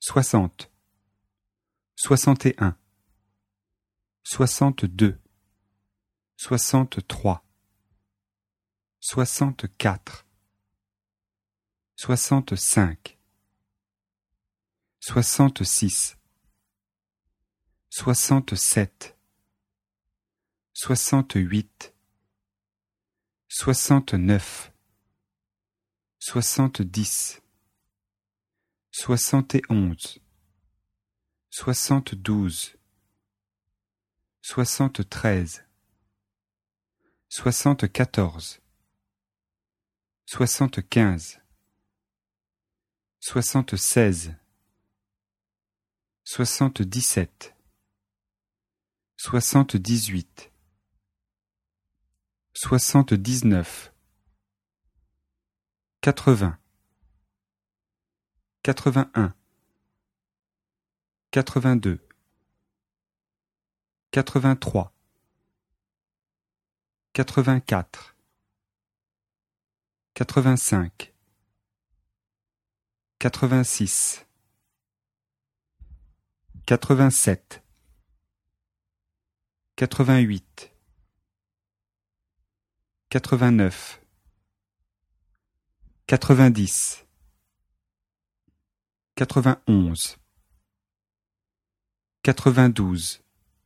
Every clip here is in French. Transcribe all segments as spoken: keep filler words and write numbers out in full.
soixante, soixante et un, soixante-deux, soixante-trois, soixante-quatre, soixante-cinq, soixante-six, soixante-sept, soixante-huit, soixante-neuf, soixante-dix, soixante et onze, soixante-douze, soixante-treize, soixante-quatorze, soixante-quinze, soixante-seize, soixante-dix-sept, soixante-dix-huit, soixante-dix-neuf, quatre-vingts, quatre-vingt-un, quatre-vingt-deux, quatre-vingt-trois, quatre-vingt-quatre, quatre-vingt-cinq, quatre-vingt-six, quatre-vingt-sept, quatre-vingt-huit, quatre-vingt-neuf, quatre-vingt-dix, quatre-vingt-onze, quatre-vingt-douze,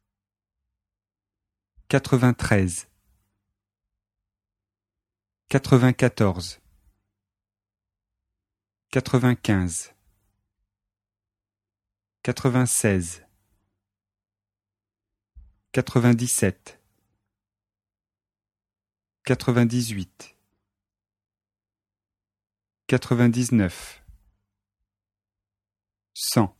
quatre-vingt-treize, quatre-vingt-quatorze, quatre-vingt-quinze, quatre-vingt-seize, quatre-vingt-dix-sept, quatre-vingt-dix-huit, quatre-vingt-dix-neuf, cent.